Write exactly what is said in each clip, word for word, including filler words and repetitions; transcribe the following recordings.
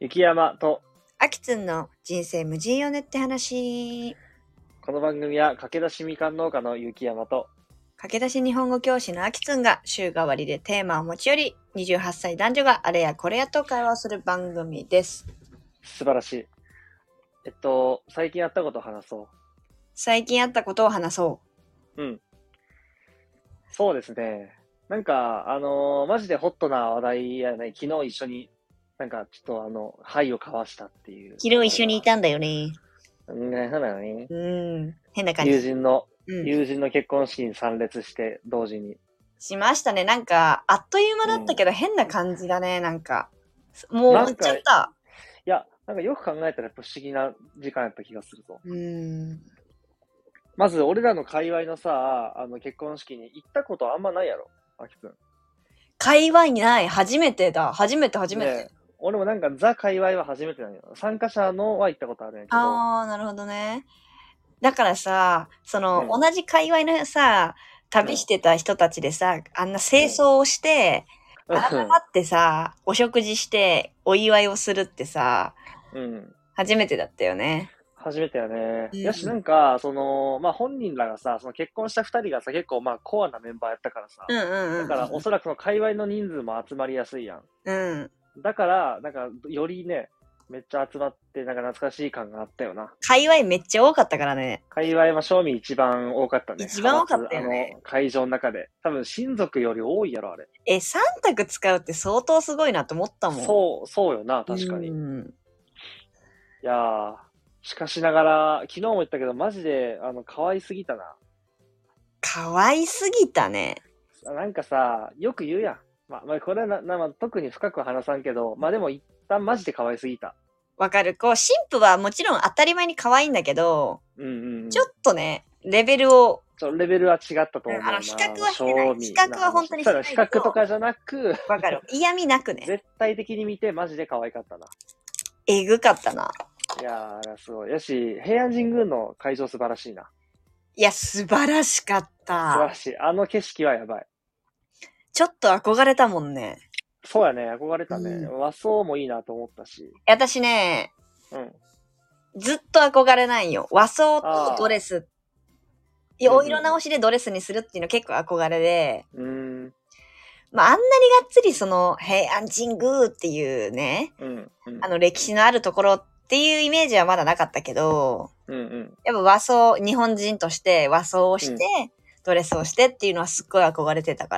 雪山とあきつんの人生無人よねって話。 この番組は駆け出しみかん農家の雪山と駆け出し日本語教師のあきつんが週替わりでテーマを持ち寄り、にじゅうはっさい男女があれやこれやと会話する番組です。 素晴らしい。えっと最近やったことを話そ最近あったことを話そううん。そうですね。なんかあのーマジでホットな話題やね。昨日一緒になんかちょっとあの灰を交わしたっていう。 う。昨日一緒にいたんだよね。 ね、そうなのに。 うん。変な感じ。 友人の、 うん、 友人の結婚式に参列して同時に。 しましたね。なんか、あっという間だったけど、変な感じだね。なんか、もう終わっちゃった。 いや、なんかよく考えたらやっぱ不思議な時間やった気がするぞ。 うん。 まず、俺らの界隈のさ、あの結婚式に行ったことあんまないやろ、あきくん。 界隈にない。初めてだ。初めて初めて。 ね、俺もなんかザ界隈は初めてなんよ。参加者のは行ったことあるんやけど。 あー、なるほどね。だからさ、その、 うん、 同じ界隈のさ、旅してた人たちでさ、うん、あんな清掃をして、うん、改まってさ、お食事して、お祝いをするってさ、うん、初めてだったよね。 初めてやね。 うん、 やし、なんか、その、まあ、本人らがさ、その結婚した二人がさ、結構まあ、コアなメンバーやったからさ、 うんうんうん、 だから、おそらくその界隈の人数も集まりやすいやん。 うん。 だから、なんか、よりね、めっちゃ集まって、なんか懐かしい感があったよな。 界隈めっちゃ多かったからね。 界隈は正味一番多かったね。 一番多かったよね。 あの、会場の中で。多分、親族より多いやろ、あれ。 え、さん択使うって相当すごいなと思ったもん。 そう、そうよな、確かに。うん、いやー、しかしながら、昨日も言ったけど、マジで、あの、可愛すぎたな。 可愛すぎたね。 なんかさ、よく言うやん。まあ、まあ、これはな、なまあ、特に深く話さんけど、まあでも一旦マジで可愛すぎた。 わかる。こう、新婦はもちろん当たり前に可愛いんだけど、うんうんうん、ちょっとね、レベルを。 ちょ、レベルは違ったと思うな。 あの、比較はしてない。比較は本当にしてない。 比較とかじゃなく。 わかる。嫌味なくね。 絶対的に見てマジで可愛かったな。 えぐかったな。 いやー、すごい。よし、平安神宮の会場素晴らしいな。 いや、素晴らしかった。 素晴らしい。あの景色はやばい。 ちょっと憧れたもんね。 そうやね、憧れたね。うん、和装もいいなと思ったし。 私ね、 うん。 ずっと憧れないよ。和装とドレス。いや、お色直しでドレスにするっていうの結構憧れで。うん。まあ、あんなにがっつりその、平安神宮っていうね、うんうん、あの歴史のあるところっていうイメージはまだなかったけど、うんうん、やっぱ和装、日本人として和装をして、うん、ドレスをしてっていうのはすっごい憧れてたから、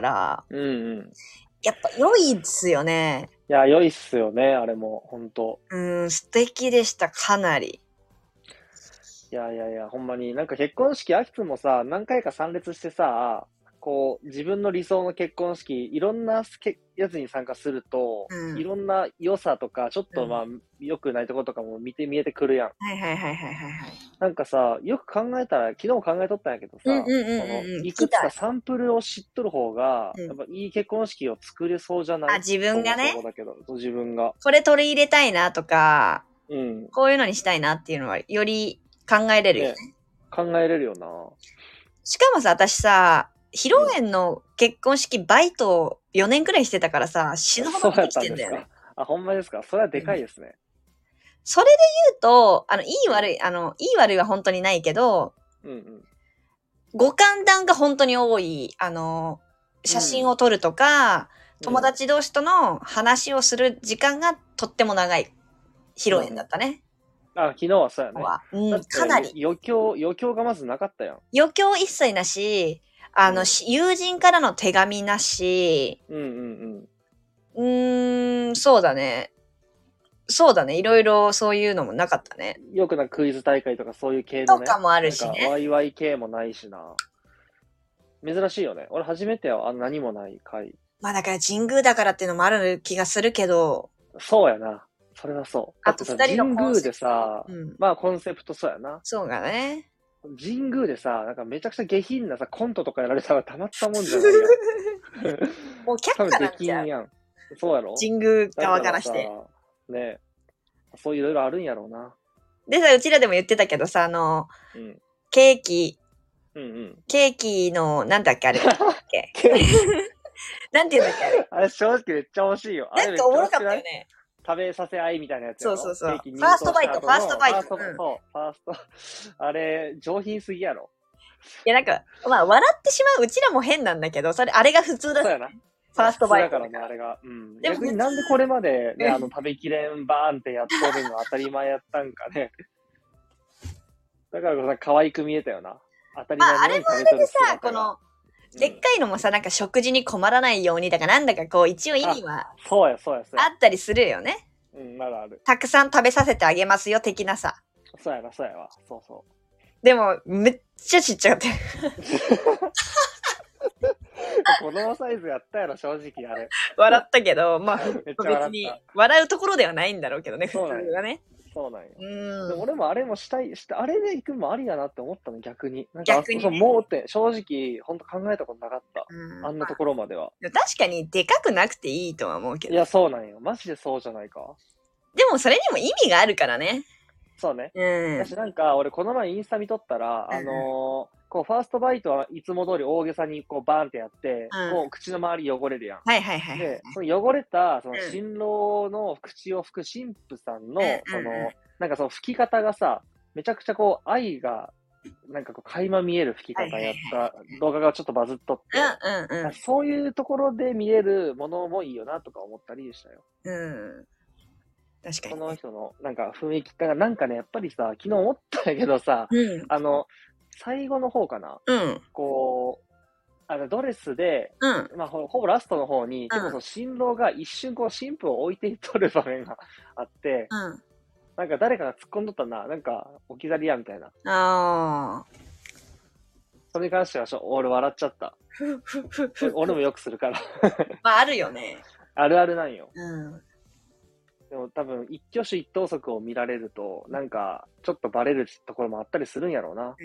うんうん、やっぱ良いっすよね。 いや、良いっすよね、あれも、ほんと。 うん、素敵でした、かなり。 いやいやいや、ほんまに、なんか結婚式、あきつもさ、何回か参列してさ、こう、自分の理想の結婚式、いろんなやつに参加すると、うん、いろんな良さとか、ちょっとまあ、うん、良くないところとかも見て見えてくるやん。 はいはいはいはいはい。 なんかさ、よく考えたら、昨日も考えとったんやけどさ、うんうんうんうん、いくつかサンプルを知っとる方が、やっぱいい結婚式を作れそうじゃない？ あ、自分がね。 そうだけど、自分が。 これ取り入れたいなとか、うん、こういうのにしたいなっていうのは、より考えれるよね。ね、 考えれるよな。 しかもさ、私さ、披露宴の結婚式バイトをよねんくらいしてたからさ、死ぬほどできてんだよね。 あ、ほんまですか？それはでかいですね。うん、 それで言うと、あの、いい悪い、あの、いい悪いは本当にないけど、うんうん、ご歓談が本当に多い、あの、写真を撮るとか、うん、友達同士との話をする時間がとっても長い披露宴だったね。うんあ、昨日はそうやね。 うん、かなり。 余興、余興がまずなかったやん。 余興一切なし、あの、うん、友人からの手紙なし、うんうんうん。うーん、そうだね。そうだね。いろいろそういうのもなかったね。 よくなクイズ大会とかそういう系のね。 とかもあるしね。 なんかワイワイ系もないしな。珍しいよね。俺初めてはあ何もない回。 まあだから神宮だからっていうのもある気がするけど。 そうやな。それはそう。 あと二人の神宮でさ、うん、まあコンセプトそうやな。 そうだね。 神宮でさ、なんかめちゃくちゃ下品なさ、コントとかやられたらたまったもんじゃないよ。 もう却下なんちゃう。 やん。そうやろ？ 神宮側からして。 ね、そういろいろあるんやろうな。 でさ、うちらでも言ってたけどさ、あの、うん、ケーキ、うんうん、ケーキの、なんだっけあれ。なんて言うんだっけあれ。 あれ正直めっちゃ惜しいよ。 なんかおもろかったよね。 食べさせ合いみたいなやつやろ。そうそうそう。ファーストバイト、ファーストバイト。ファースト、 そう、ファースト。あれ、上品すぎやろ。 いや、なんか、まあ、笑ってしまううちらも変なんだけど、それ、あれが普通だ。 そうやな。 ファーストバイト。 だからね、あれが。うん。逆になんでこれまでね、あの、食べきれんバーンってやっとるの当たり前やったんかね。だからこそ可愛く見えたよな。当たり前のように食べとる姿が。まあ、あれもあれでさ、この、 でっかいのもさ、なんか食事に困らないようにだからなんだかこう一応意味はそうやそうやそうやあったりするよね。 うん、まだある。 たくさん食べさせてあげますよ的なさ。 そうやなそうやわ。そうそう。 でもめっちゃちっちゃかった。 子供サイズやったやろ正直あれ。 笑ったけど、まあ別に笑うところではないんだろうけどね普通はね。 そうなんよ。うん。でも俺もあれもしたい、したあれで行くのもありやなって思ったの逆に。なんか逆に、ね、そうもうって正直本当考えたことなかった。あんなところまでは。 確かにでかくなくていいとは思うけど。 いやそうなんよ。マジでそうじゃないか。 でもそれにも意味があるからね。 そうね。 うん。 私なんか俺この前インスタ見とったら、うん、あのー、こうファーストバイトはいつも通り大げさにこうバーンってやって、うん、こう口の周り汚れるやん。 はいはいはい。 で、その汚れたその新郎の口を拭く神父さんの、うん、その、なんかその拭き方がさ、めちゃくちゃこう愛が、なんかこう垣間見える拭き方やった動画がちょっとバズっとって、 うんうんうん、 そういうところで見えるものもいいよなとか思ったりしたよ。 うん。確かに、ね。 この人のなんか雰囲気がなんかね、やっぱりさ、昨日思ったんやけどさ、うん、あの、最後の方かな、 うん、 こう、あのドレスで、 うん、 まあほぼラストの方に、うん、結構その新郎が一瞬こう新婦を置いて取る場面があって、 うん、 なんか誰かが突っ込んどったな、なんか置き去りやみたいな。 ああ。 それに関しては俺笑っちゃった。俺もよくするから。 まああるよね。 あるあるなんよ。 うん。 でも多分一挙手一投足を見られると、なんかちょっとバレるところもあったりするんやろうな。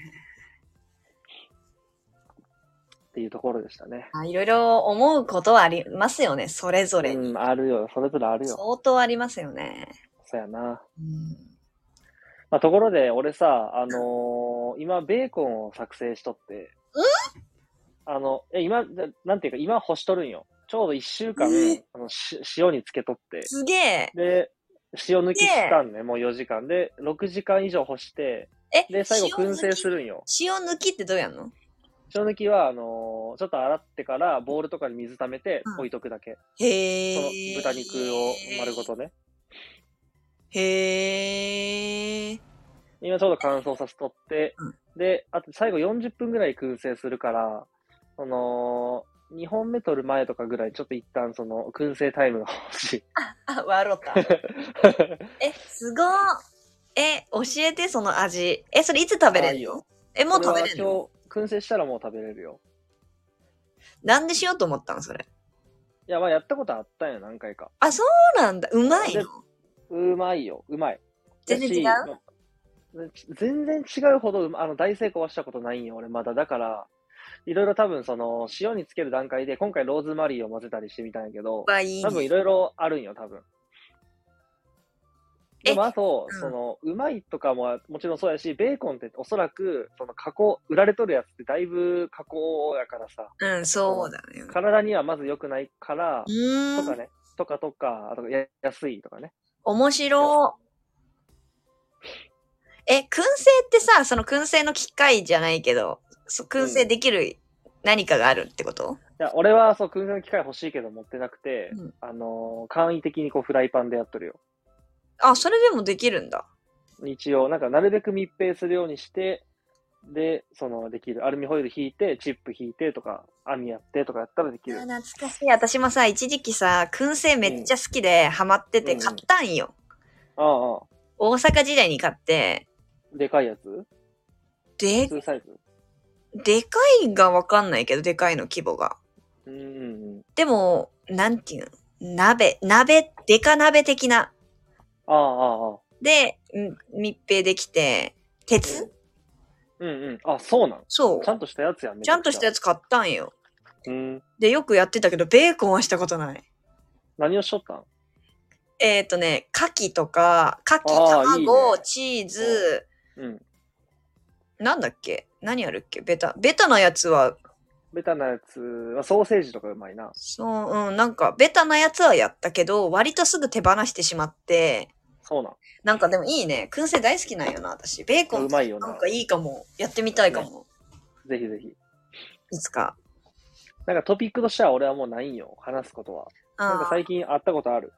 っていうところでしたね。 あ、いろいろ思うことはありますよね、それぞれに。 うん、あるよ。それぞれあるよ。 相当ありますよね。 そうやな。 うん。 まあ、ところで、俺さ、あのー、今、ベーコンを作成しとって。あの、え、今、なんていうか、今干しとるんよ。ちょうど一週間、あのし塩につけとって。 すげえ。 で、塩抜きしたんね、もうよじかんで、ろくじかん以上干して、 え、 で、最後燻製するんよ。 塩抜きってどうやんの？ 塩抜きは、あのー、ちょっと洗ってから、ボウルとかに水溜めて、置いとくだけ。うん、 へその豚肉を丸ごとね。 へー。 今ちょうど乾燥させとって、うん、で、あと最後よんじゅっぷんぐらい燻製するから、その、にほんめ取る前とかぐらい、ちょっと一旦その、燻製タイムが欲しい。 あ、あ、笑った。え、すごー。え、教えて、その味。え、それいつ食べれるの？え、もう食べれるの？ 今日、燻製したらもう食べれるよ。 なんでしようと思ったの、それ。 いや、まあやったことあったんよ、何回か。 あ、そうなんだ。うまいの？ うまいよ、うまい。 全然違う？ 全然違うほど、あの、大成功はしたことないんよ、俺まだ。だから、いろいろ多分その、塩につける段階で、今回ローズマリーを混ぜたりしてみたんやけど、 いい多分いろいろあるんよ、多分。でもあと、うん、その、うまいとかももちろんそうやし、ベーコンっておそらく、その加工、売られとるやつってだいぶ加工やからさ。 うん、そうだね。 体にはまず良くないから、とかね、とかとか、あと安いとかね。 面白い。え、燻製ってさ、その燻製の機械じゃないけど、燻製できる何かがあるってこと？うん、いや、俺はそう、燻製の機械欲しいけど持ってなくて、うん、あのー、簡易的にこうフライパンでやっとるよ。 あ、それでもできるんだ。 一応、なんかなるべく密閉するようにして、で、その、できる。アルミホイル引いて、チップ引いてとか、網やってとかやったらできる。 あ、懐かしい。私もさ、一時期さ、燻製めっちゃ好きで、ハマってて買ったんよ。 うんうん、ああ。 大阪時代に買って。 でかいやつ？ で、 普通サイズ？ でかいがわかんないけど、でかいの規模が。 うんうんうん。 でも、なんていうの？鍋、鍋、でか鍋的な。 ああ、ああ。 で、密閉できて、鉄？ うんうん。あ、そうなん？ そう。 ちゃんとしたやつやんね。 ちゃんとしたやつ買ったんよ。 うん。 で、よくやってたけど、ベーコンはしたことない。 何をしとったん？ えっとね、牡蠣とか、牡蠣、卵、いいね、チーズ、 うん。 なんだっけ？何あるっけ？ベタ。ベタなやつはベタなやつ、ソーセージとかうまいな。 そう、うん、なんか、ベタなやつはやったけど、割とすぐ手放してしまって、 そうなん。 なんかでもいいね。燻製大好きなんよな、私。ベーコンうまいよな。 なんかいいかも。やってみたいかも。 ね、ぜひぜひ。 いつか。 なんかトピックとしては俺はもうないんよ。話すことは。なんか最近会ったことある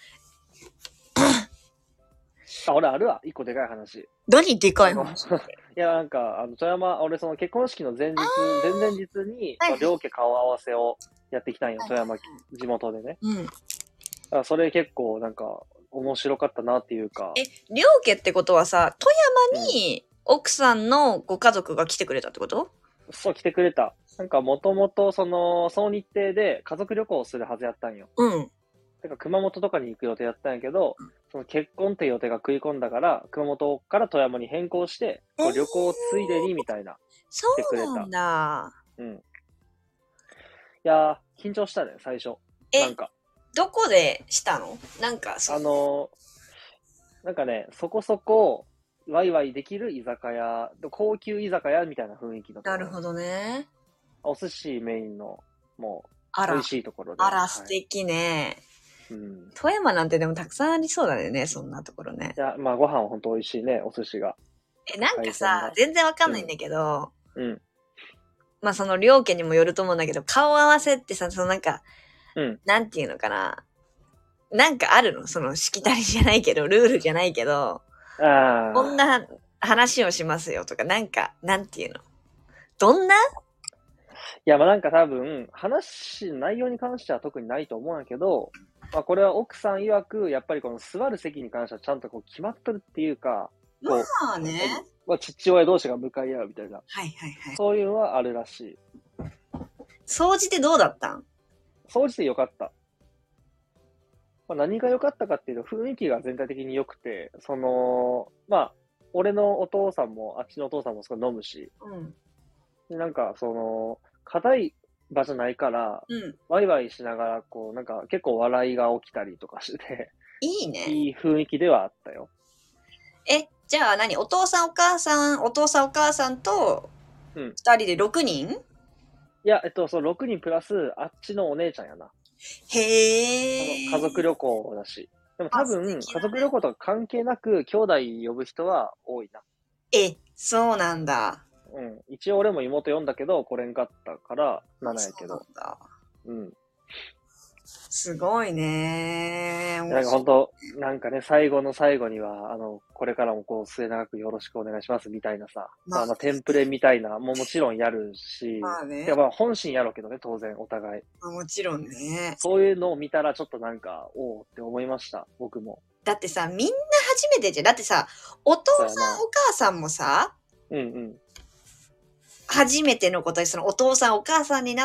あ、俺あるわ。一個でかい話。 何でかい話いや、なんか、あの、富山、俺その結婚式の前日、前々日に、はいはい、両家顔合わせをやってきたんよ。富山、地元でね。うん。だからそれ結構なんか、面白かったなっていうか。 え、両家ってことはさ、富山に奥さんのご家族が来てくれたってこと、 うん、そう、来てくれた。なんか、もともと、その、その日程で家族旅行をするはずやったんよ。うん。てか、熊本とかに行く予定やったんやけど、その結婚っていう予定が食い込んだから、熊本から富山に変更して、こう旅行ついでにみたいな。 そうなんだ。 うん。いやー、緊張したね、最初。なんか。 どこでしたの？なんか、 あのー、なんかね、そこそこ、ワイワイできる居酒屋、高級居酒屋みたいな雰囲気のところ。 なるほどね。 お寿司メインの、もう、 あら美味しいところで。 あら、素敵ね。はい、うん。富山なんてでもたくさんありそうだよね、そんなところね。 いや、まあご飯はほんと美味しいね、お寿司が。 え、なんかさ、全然わかんないんだけど、 うん。うん、 まあその両家にもよると思うんだけど、顔合わせってさ、そのなんか、うん、なんていうのかな。なんかあるの？そのしきたりじゃないけど、ルールじゃないけど、あこんな話をしますよとか、なんか、なんていうの？どんな？ いや、まあなんか多分、話、内容に関しては特にないと思うんやけど、まあこれは奥さん曰く、やっぱりこの座る席に関してはちゃんとこう決まっとるっていうか、こう、 まあね。 まあ父親同士が向かい合うみたいな。 はいはいはい。 そういうのはあるらしい。 掃除でどうだったん？ 掃除でよかった。まあ、何が良かったかっていうと、雰囲気が全体的に良くて、その、まあ、俺のお父さんも、あっちのお父さんもすごい飲むし、うん、でなんか、その、硬い場じゃないから、うん、ワイワイしながら、こう、なんか結構笑いが起きたりとかして、 いいね。 いい雰囲気ではあったよ。 え、じゃあ何？お父さんお母さん、お父さんお母さんと、うん。二人でろくにん？いや、えっと、そのろくにんプラス、あっちのお姉ちゃんやな。 へー。家族旅行だし。でも多分、ね、家族旅行とか関係なく、兄弟呼ぶ人は多いな。 え、そうなんだ。 うん。一応俺も妹呼んだけど、来れんかったから、ななやけど。そうなんだ。うん。 すごいね。 なんか本当、なんかね、最後の最後には、あの、これからもこう、末永くよろしくお願いしますみたいなさ、まあ、まあ、テンプレみたいな、ももちろんやるし、まあね。まあ本心やろうけどね、当然、お互い。 まあ、もちろんね。 そういうのを見たら、ちょっとなんか、おおって思いました、僕も。 だってさ、みんな初めてじゃん。だってさ、お父さんお母さんもさ、うんうん。初めてのことに、そのお父さんお母さんになって、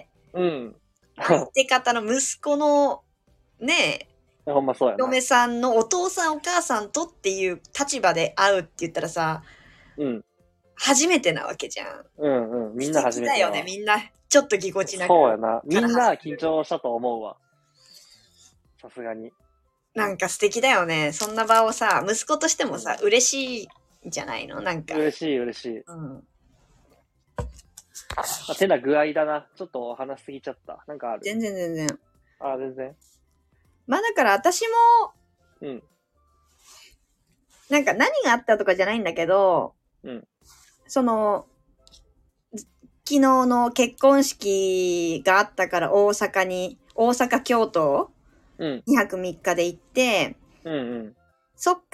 うん。相手方の息子の、ねえ、ほんまそうやな。 嫁さんのお父さんお母さんとっていう立場で会うって言ったらさ、うん。初めてなわけじゃん。 うんうん。みんな初めてだよね、みんな。ちょっとぎこちなく。 そうやな。みんな緊張したと思うわ。さすがに。 なんか素敵だよね。そんな場をさ、息子としてもさ、うん、嬉しいじゃないの？なんか。 嬉しい嬉しい。うん。まあ、てな具合だな。ちょっと話しすぎちゃった。なんかある？ 全然全然。 ああ、全然。 まあだから私も、うん。なんか何があったとかじゃないんだけど、うん。その、昨日の結婚式があったから大阪に、大阪京都、うん。にはくみっかで行って、うんうん。そっから、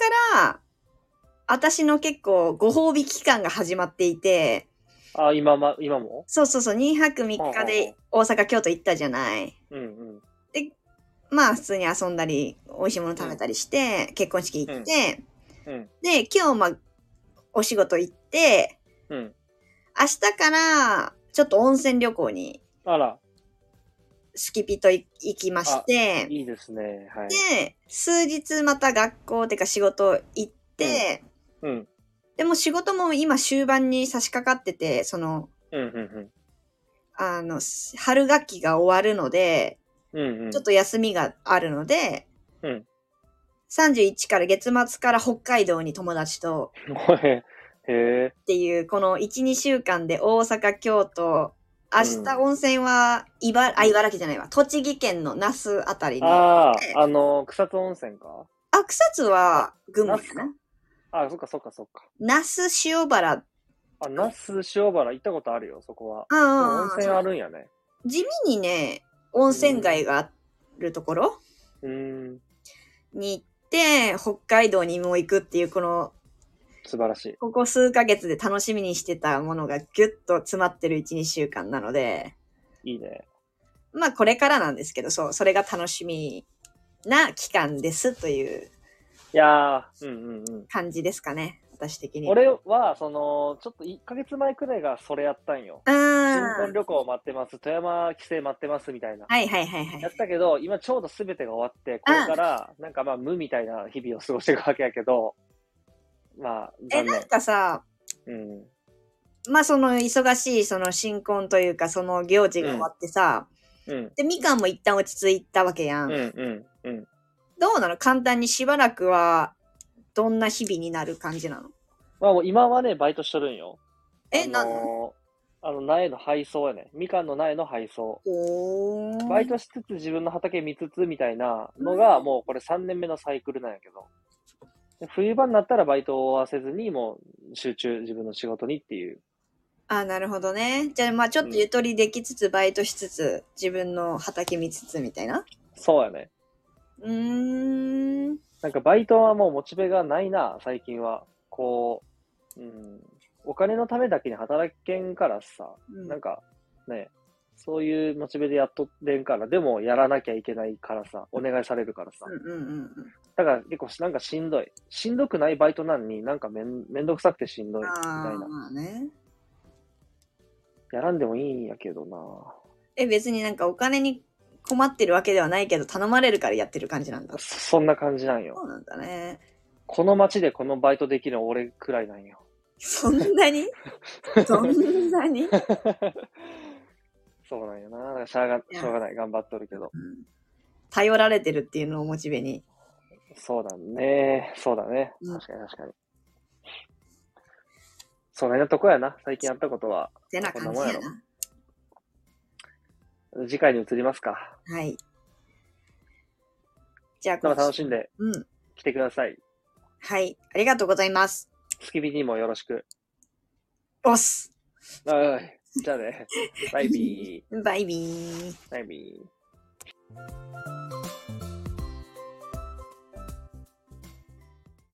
私の結構ご褒美期間が始まっていて、 あ、今ま、今も？ そうそうそう、にはくみっかで大阪、京都行ったじゃない。うんうん。で、まあ普通に遊んだり、美味しいもの食べたりして、うん、結婚式行って、うんうん、で、今日まあ、お仕事行って、うん、明日からちょっと温泉旅行に、あら。スキピと行きまして、 いいですね。はい。 で、数日また学校ってか仕事行って、うん、うんでも仕事も今終盤に差し掛かってて、その、うんうんうん、あの、春学期が終わるので、うんうん、ちょっと休みがあるので、うん、さんじゅういちから月末から北海道に友達と、 へっていう、 このいち、にしゅうかんで大阪、京都、 明日温泉は、茨、あ、茨城じゃないわ。栃木県の那須あたりに。 ああ、あの、草津温泉か。 あ、草津は群馬かな。 あ、そっかそっかそっか。 那須塩原。 あ、那須塩原行ったことあるよ、そこは。 うんうんうん。 温泉あるんやね。 地味にね、温泉街があるところうん。 に行って、北海道にも行くっていう、この、 素晴らしい。 ここ数ヶ月で楽しみにしてたものがギュッと詰まってるいち、にしゅうかんなので。 いいね。 まあこれからなんですけど、そう、それが楽しみな期間ですという。 いやー、うんうんうん。 感じですかね、私的に。 俺は、その、ちょっといっかげつまえくらいがそれやったんよ。新婚旅行待ってます、富山帰省待ってますみたいな。 はいはいはいはい。 やったけど、今ちょうど全てが終わって、これから、なんかまあ無みたいな日々を過ごしていくわけやけど、まあ、 え、なんかさ、 うん。 まあその忙しいその新婚というかその行事が終わってさ、 うん。 で、みかんも一旦落ち着いたわけやん。 うんうんうん。 どうなの？簡単にしばらくはどんな日々になる感じなの？ まあもう今はね、バイトしとるんよ。 え、 あのー、 なんの？ あの苗の配送やね。みかんの苗の配送。 おー。 バイトしつつ自分の畑見つつみたいなのが、もうこれさんねんめのサイクルなんやけど。冬場になったらバイトはせずに、もう集中自分の仕事にっていう。 あ、なるほどね。じゃあまあちょっとゆとりできつつ、バイトしつつ、自分の畑見つつみたいな。 そうやね。 うーん。 なんかバイトはもうモチベがないな、最近は。こう、うん、お金のためだけに働けんからさ、うん、なんかね、そういうモチベでやっとれんから、でもやらなきゃいけないからさ、お願いされるからさ。 うんうんうん、 だから結構なんかしんどい。しんどくないバイトなのになんかめんめんどくさくてしんどいみたいな。 まあね。やらんでもいいんやけどな。 え、別になんかお金に困ってるわけではないけど、頼まれるからやってる感じなんだ。 そ, そんな感じなんよ。 そうなんだね。 この街でこのバイトできるの俺くらいなんよ。 そんなにそんなにそうなんよな。だからしゃがしょうがない。頑張っとるけど、 うん。頼られてるっていうのをモチベに。 そうだね。そうだね。確かに確かに。そんなとこやな。最近やったことは。 てな感じやな。 次回に移りますか。 はい。じゃあ、 今日楽しんで来てください、うん。 はい。ありがとうございます。 月日にもよろしく。 おっす。 はい。じゃあね。バイビー。 バイビー。 バイビー。